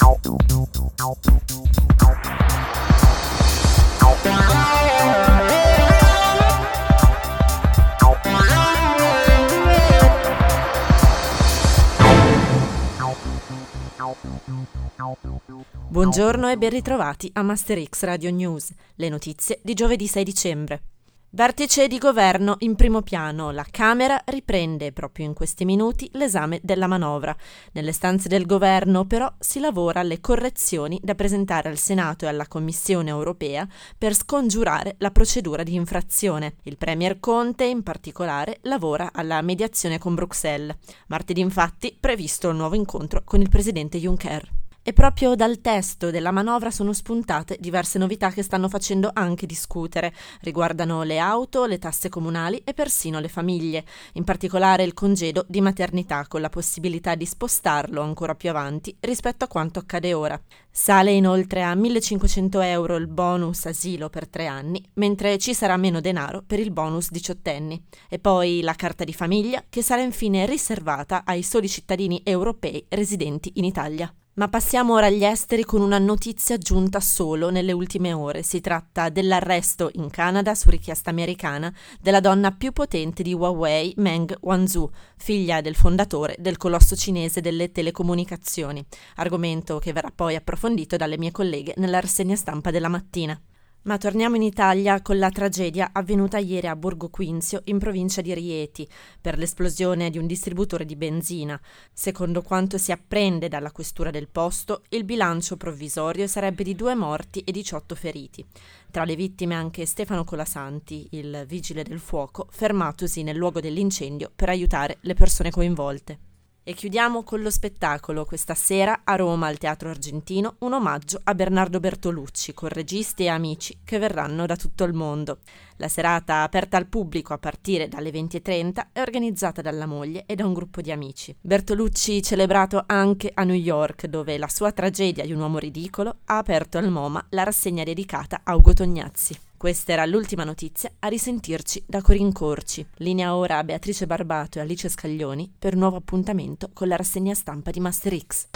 Buongiorno e ben ritrovati a Master X Radio News, le notizie di giovedì 6 dicembre. Vertice di governo in primo piano, la Camera riprende proprio in questi minuti l'esame della manovra. Nelle stanze del governo però si lavora alle correzioni da presentare al Senato e alla Commissione europea per scongiurare la procedura di infrazione. Il Premier Conte in particolare lavora alla mediazione con Bruxelles. Martedì infatti previsto il nuovo incontro con il presidente Juncker. E proprio dal testo della manovra sono spuntate diverse novità che stanno facendo anche discutere. Riguardano le auto, le tasse comunali e persino le famiglie. In particolare il congedo di maternità, con la possibilità di spostarlo ancora più avanti rispetto a quanto accade ora. Sale inoltre a 1.500 euro il bonus asilo per 3 anni, mentre ci sarà meno denaro per il bonus diciottenni. E poi la carta di famiglia, che sarà infine riservata ai soli cittadini europei residenti in Italia. Ma passiamo ora agli esteri con una notizia giunta solo nelle ultime ore. Si tratta dell'arresto in Canada, su richiesta americana, della donna più potente di Huawei, Meng Wanzhou, figlia del fondatore del colosso cinese delle telecomunicazioni. Argomento che verrà poi approfondito dalle mie colleghe nella rassegna stampa della mattina. Ma torniamo in Italia con la tragedia avvenuta ieri a Borgo Quinzio, in provincia di Rieti, per l'esplosione di un distributore di benzina. Secondo quanto si apprende dalla questura del posto, il bilancio provvisorio sarebbe di 2 morti e 18 feriti. Tra le vittime anche Stefano Colasanti, il vigile del fuoco, fermatosi nel luogo dell'incendio per aiutare le persone coinvolte. E chiudiamo con lo spettacolo. Questa sera a Roma, al Teatro Argentino, un omaggio a Bernardo Bertolucci, con registi e amici che verranno da tutto il mondo. La serata, aperta al pubblico a partire dalle 20:30, è organizzata dalla moglie e da un gruppo di amici. Bertolucci celebrato anche a New York, dove la sua tragedia di un uomo ridicolo ha aperto al MoMA la rassegna dedicata a Ugo Tognazzi. Questa era l'ultima notizia, a risentirci da Corin Corci. Linea ora a Beatrice Barbato e Alice Scaglioni per un nuovo appuntamento con la rassegna stampa di Master X.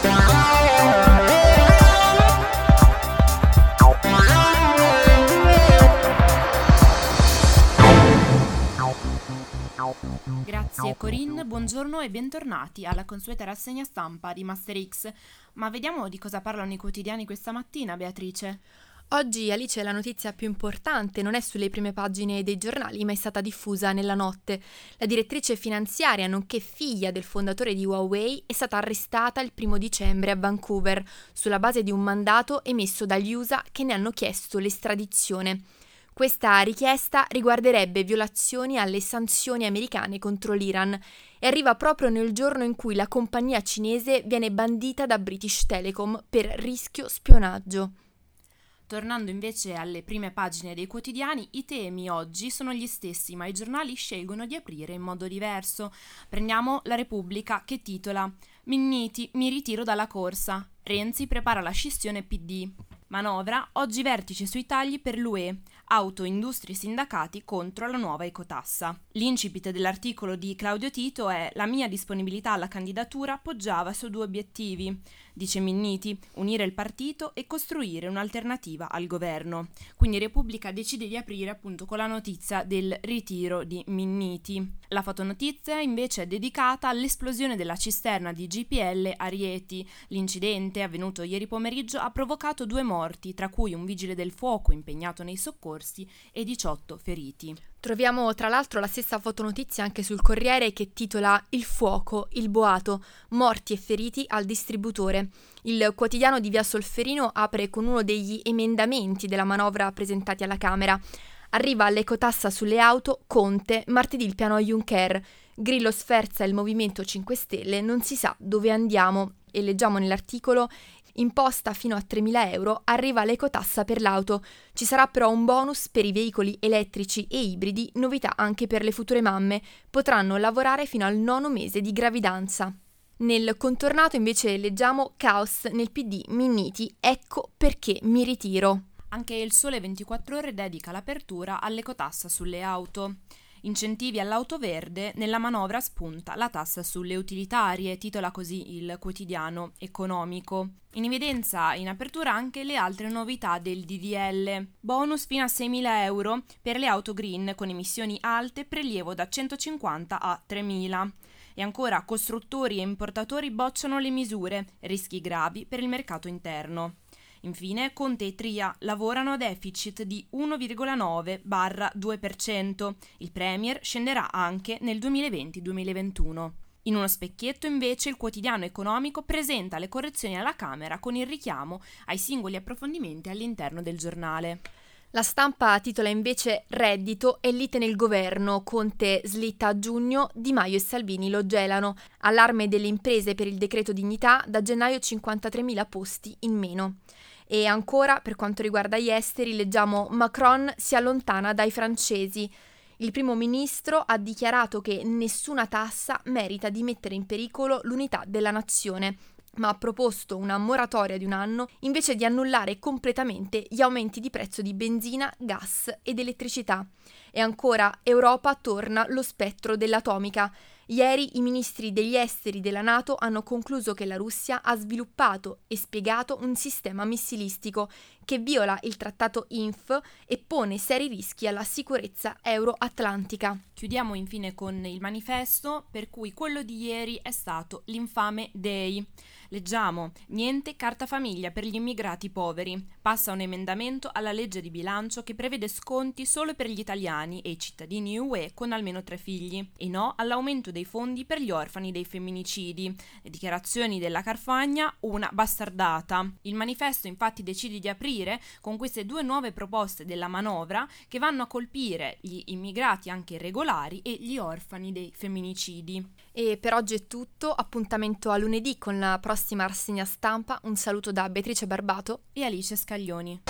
Grazie Corinne, buongiorno e bentornati alla consueta rassegna stampa di Master X. Ma vediamo di cosa parlano i quotidiani questa mattina, Beatrice. Oggi, Alice, la notizia più importante non è sulle prime pagine dei giornali, ma è stata diffusa nella notte. La direttrice finanziaria, nonché figlia del fondatore di Huawei, è stata arrestata il 1 dicembre a Vancouver, sulla base di un mandato emesso dagli USA che ne hanno chiesto l'estradizione. Questa richiesta riguarderebbe violazioni alle sanzioni americane contro l'Iran e arriva proprio nel giorno in cui la compagnia cinese viene bandita da British Telecom per rischio spionaggio. Tornando invece alle prime pagine dei quotidiani, i temi oggi sono gli stessi, ma i giornali scelgono di aprire in modo diverso. Prendiamo La Repubblica, che titola «Minniti, mi ritiro dalla corsa. Renzi prepara la scissione PD. Manovra, oggi vertice sui tagli per l'UE. Auto, industrie e sindacati contro la nuova ecotassa». L'incipit dell'articolo di Claudio Tito è «La mia disponibilità alla candidatura poggiava su 2 obiettivi». Dice Minniti, unire il partito e costruire un'alternativa al governo. Quindi Repubblica decide di aprire appunto con la notizia del ritiro di Minniti. La fotonotizia invece è dedicata all'esplosione della cisterna di GPL a Rieti. L'incidente, avvenuto ieri pomeriggio, ha provocato 2 morti, tra cui un vigile del fuoco impegnato nei soccorsi e 18 feriti. Troviamo tra l'altro la stessa fotonotizia anche sul Corriere, che titola «Il fuoco, il boato, morti e feriti al distributore». Il quotidiano di Via Solferino apre con uno degli emendamenti della manovra presentati alla Camera. Arriva l'ecotassa sulle auto, Conte, martedì il piano Juncker. Grillo sferza il Movimento 5 Stelle, non si sa dove andiamo. E leggiamo nell'articolo: imposta fino a 3.000 euro, arriva l'ecotassa per l'auto. Ci sarà però un bonus per i veicoli elettrici e ibridi, novità anche per le future mamme. Potranno lavorare fino al 9° mese di gravidanza. Nel contornato invece leggiamo caos nel PD, Minniti, ecco perché mi ritiro. Anche il Sole 24 Ore dedica l'apertura all'ecotassa sulle auto. Incentivi all'auto verde, nella manovra spunta la tassa sulle utilitarie, titola così il quotidiano economico. In evidenza in apertura anche le altre novità del DDL. Bonus fino a 6.000 euro per le auto green con emissioni alte, prelievo da 150 a 3.000. E ancora costruttori e importatori bocciano le misure, rischi gravi per il mercato interno. Infine, Conte e Tria lavorano a deficit di 1,9-2%. Il Premier scenderà anche nel 2020-2021. In uno specchietto, invece, il quotidiano economico presenta le correzioni alla Camera con il richiamo ai singoli approfondimenti all'interno del giornale. La Stampa titola invece reddito e lite nel governo, Conte slitta a giugno, Di Maio e Salvini lo gelano. Allarme delle imprese per il decreto dignità, da gennaio 53.000 posti in meno. E ancora, per quanto riguarda gli esteri, leggiamo Macron si allontana dai francesi. Il primo ministro ha dichiarato che nessuna tassa merita di mettere in pericolo l'unità della nazione, ma ha proposto una moratoria di 1 anno invece di annullare completamente gli aumenti di prezzo di benzina, gas ed elettricità. E ancora, Europa torna lo spettro dell'atomica. Ieri i ministri degli esteri della NATO hanno concluso che la Russia ha sviluppato e spiegato un sistema missilistico che viola il trattato INF e pone seri rischi alla sicurezza euroatlantica. Chiudiamo infine con il manifesto, per cui quello di ieri è stato l'infame Day. Leggiamo: niente carta famiglia per gli immigrati poveri. Passa un emendamento alla legge di bilancio che prevede sconti solo per gli italiani e i cittadini UE con almeno 3 figli. E no all'aumento dei fondi per gli orfani dei femminicidi. Le dichiarazioni della Carfagna, una bastardata. Il manifesto infatti decide di aprire con queste 2 nuove proposte della manovra che vanno a colpire gli immigrati anche irregolari e gli orfani dei femminicidi. E per oggi è tutto, appuntamento a lunedì con la prossima rassegna stampa. Un saluto da Beatrice Barbato e Alice Scaglioni.